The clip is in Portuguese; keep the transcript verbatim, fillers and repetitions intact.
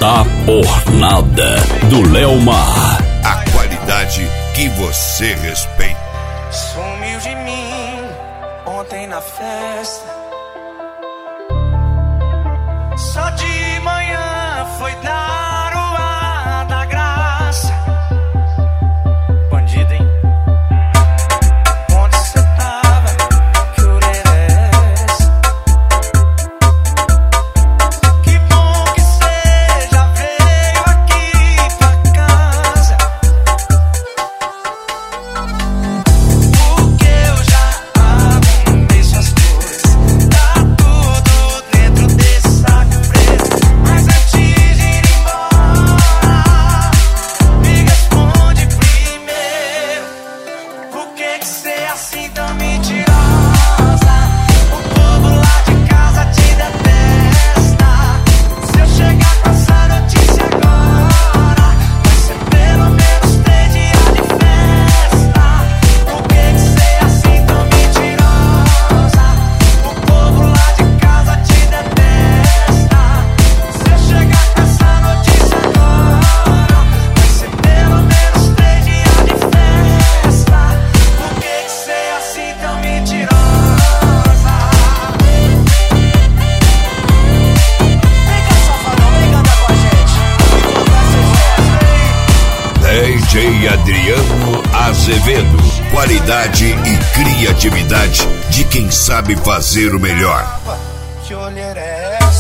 Tá por nada, do Leomar. A qualidade que você respeita. Sumiu de mim ontem na festa. Só de manhã foi dar o ar da graça. Bandido, hein? Onde cê tava? Que orelha é essa? Que bom que cê já veio aqui pra casa. Porque eu já arrumei suas coisas. Tá tudo dentro desse saco preto. Mas antes de ir embora, me responde primeiro. Por que que cê é assim tão mentirosa? O povo lá de casa te detesta. Se eu chegar com essa notícia agora, vai ser pelo menos três dias de festa. Por que que cê é assim tão mentirosa? O povo lá de casa te detesta. Se eu chegar com essa notícia agora, vai ser pelo menos três dias de festa. Por que que cê é assim tão mentirosa? Vem cá, safadão, vem cantar com a gente. D J Adriano Azevedo. Qualidade e criatividade de quem sabe fazer o melhor. Que olheira é essa?